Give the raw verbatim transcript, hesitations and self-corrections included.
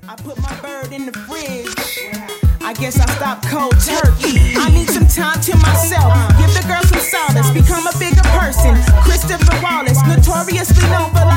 I put my bird in the fridge. I guess I stopped cold turkey. I need some time to myself. Give the girl some solace. Become a bigger person. Christopher Wallace, notoriously known for